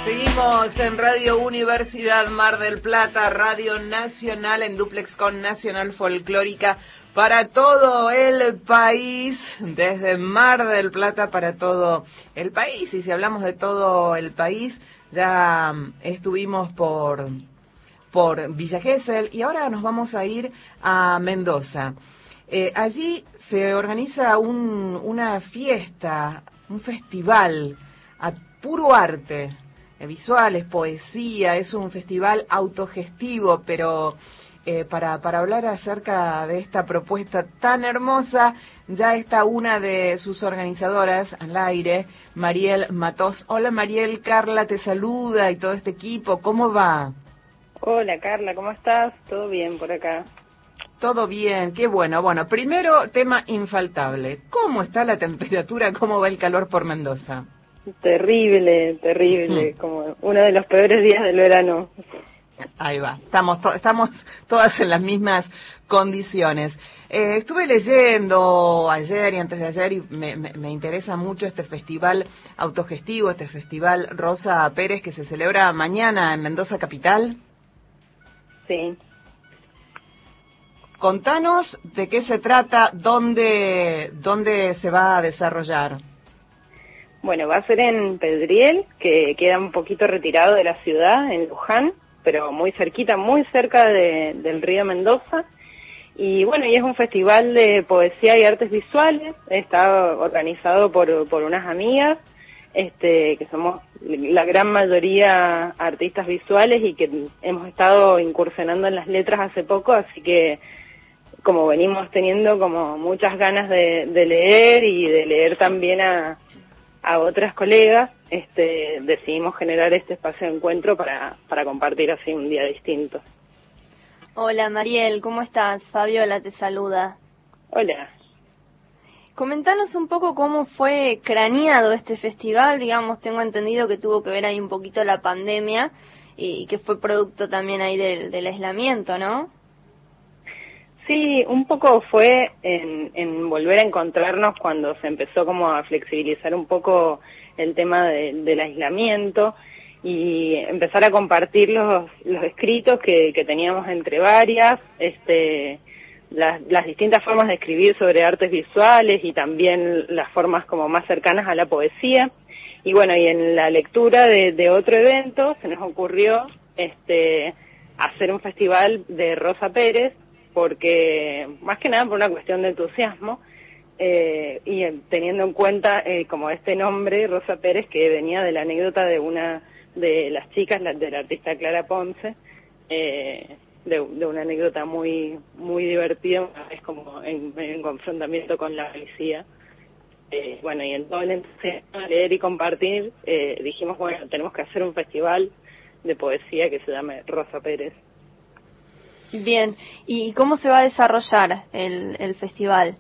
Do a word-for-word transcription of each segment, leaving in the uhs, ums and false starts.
Seguimos en Radio Universidad Mar del Plata, Radio Nacional, en dúplex con Nacional Folclórica para todo el país, desde Mar del Plata para todo el país. Y si hablamos de todo el país, ya estuvimos por, por Villa Gesell y ahora nos vamos a ir a Mendoza. Eh, allí se organiza un, una fiesta, un festival a puro arte. Visuales, poesía, es un festival autogestivo, pero eh, para, para hablar acerca de esta propuesta tan hermosa, ya está una de sus organizadoras al aire, Mariel Matós. Hola Mariel, Carla te saluda y todo este equipo, ¿cómo va? Hola Carla, ¿cómo estás? ¿Todo bien por acá? Todo bien, qué bueno. Bueno, primero tema infaltable, ¿cómo está la temperatura, cómo va el calor por Mendoza? Terrible, terrible, como uno de los peores días del verano. Ahí va, estamos to estamos todas en las mismas condiciones. Eh, estuve leyendo ayer y antes de ayer y me, me, me interesa mucho este festival autogestivo, este festival Rosa Pérez que se celebra mañana en Mendoza Capital. Sí. Contanos de qué se trata, dónde, dónde se va a desarrollar. Bueno, va a ser en Pedriel, que queda un poquito retirado de la ciudad, en Luján, pero muy cerquita, muy cerca de, del río Mendoza. Y bueno, y es un festival de poesía y artes visuales, está organizado por, por unas amigas, este, que somos la gran mayoría artistas visuales y que hemos estado incursionando en las letras hace poco, así que como venimos teniendo como muchas ganas de, de leer y de leer también a a otras colegas, este, decidimos generar este espacio de encuentro para, para compartir así un día distinto. Hola Mariel, ¿cómo estás? Fabiola te saluda. Hola. Comentanos un poco cómo fue craneado este festival, digamos, tengo entendido que tuvo que ver ahí un poquito la pandemia y que fue producto también ahí del, del aislamiento, ¿no? Sí, un poco fue en, en volver a encontrarnos cuando se empezó como a flexibilizar un poco el tema de, del aislamiento y empezar a compartir los, los escritos que, que teníamos entre varias, este, las, las distintas formas de escribir sobre artes visuales y también las formas como más cercanas a la poesía. Y bueno, y en la lectura de, de otro evento se nos ocurrió este, hacer un festival de Rosa Pérez, porque más que nada por una cuestión de entusiasmo eh, y teniendo en cuenta eh, como este nombre, Rosa Pérez, que venía de la anécdota de una de las chicas, la, de la artista Clara Ponce, eh, de, de una anécdota muy muy divertida, es como en, en confrontamiento con la policía. Eh, bueno, y en todo el entusiasmo de leer y compartir, eh, dijimos, bueno, tenemos que hacer un festival de poesía que se llame Rosa Pérez. Bien, ¿y cómo se va a desarrollar el, el festival?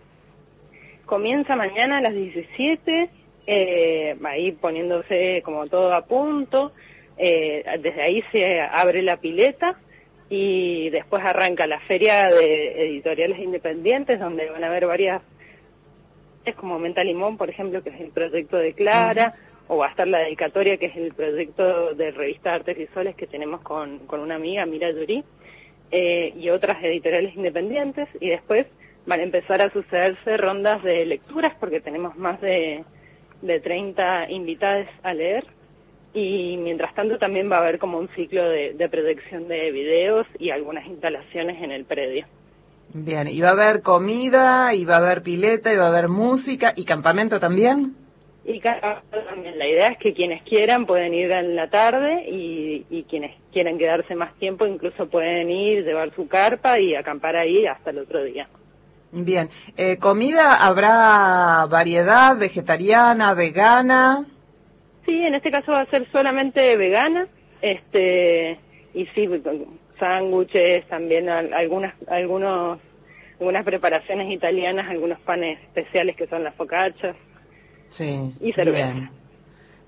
Comienza mañana a las diecisiete, eh, ahí poniéndose como todo a punto, eh, desde ahí se abre la pileta y después arranca la feria de editoriales independientes donde van a haber varias, es como Menta Limón, por ejemplo, que es el proyecto de Clara, uh-huh. O va a estar la dedicatoria, que es el proyecto de revista de artes visuales que tenemos con, con una amiga, Mira Yurí. Eh, y otras editoriales independientes, y después van a empezar a sucederse rondas de lecturas porque tenemos más de, de treinta invitadas a leer, y mientras tanto también va a haber como un ciclo de, de proyección de videos y algunas instalaciones en el predio. Bien, ¿y va a haber comida, y va a haber pileta, y va a haber música, y campamento también? Y también la idea es que quienes quieran pueden ir en la tarde y, y quienes quieran quedarse más tiempo incluso pueden ir, llevar su carpa y acampar ahí hasta el otro día. Bien, eh, ¿comida habrá variedad vegetariana, vegana? Sí, en este caso va a ser solamente vegana, este y sí, sándwiches, también algunas algunos algunas preparaciones italianas, algunos panes especiales que son las focaccias. Sí, y cerveza. bien.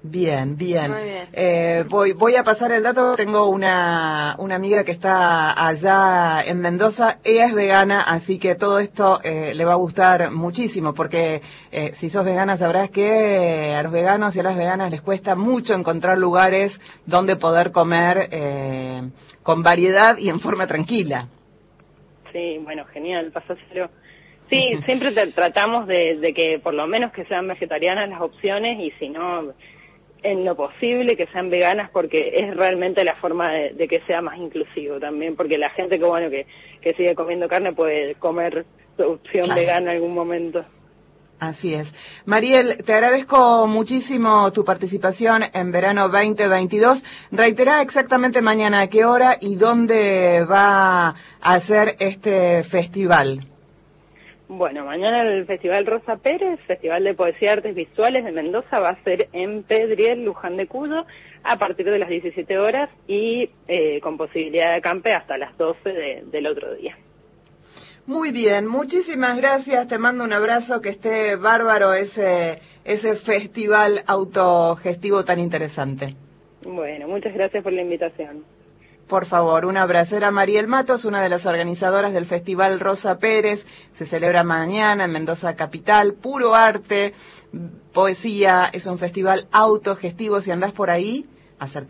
Bien, bien. Muy bien. Eh, voy, voy a pasar el dato. Tengo una, una amiga que está allá en Mendoza. Ella es vegana, así que todo esto eh, le va a gustar muchísimo, porque eh, si sos vegana sabrás que a los veganos y a las veganas les cuesta mucho encontrar lugares donde poder comer eh, con variedad y en forma tranquila. Sí, bueno, genial, pasáselo. Sí, siempre te, tratamos de, de que por lo menos que sean vegetarianas las opciones, y si no, en lo posible que sean veganas, porque es realmente la forma de, de que sea más inclusivo también, porque la gente que bueno que, que sigue comiendo carne puede comer su opción Claro. vegana en algún momento. Así es. Mariel, te agradezco muchísimo tu participación en Verano veinte veintidós. Reiterá exactamente mañana a qué hora y dónde va a ser este festival. Bueno, mañana el Festival Rosa Pérez, Festival de Poesía y Artes Visuales de Mendoza, va a ser en Pedriel, Luján de Cuyo, a partir de las diecisiete horas y eh, con posibilidad de acampe hasta las doce de, del otro día. Muy bien, muchísimas gracias, te mando un abrazo, que esté bárbaro ese, ese festival autogestivo tan interesante. Bueno, muchas gracias por la invitación. Por favor, un abrazo. Era Mariel Matos, una de las organizadoras del Festival Rosa Pérez. Se celebra mañana en Mendoza Capital. Puro arte, poesía, es un festival autogestivo. Si andás por ahí, acercate.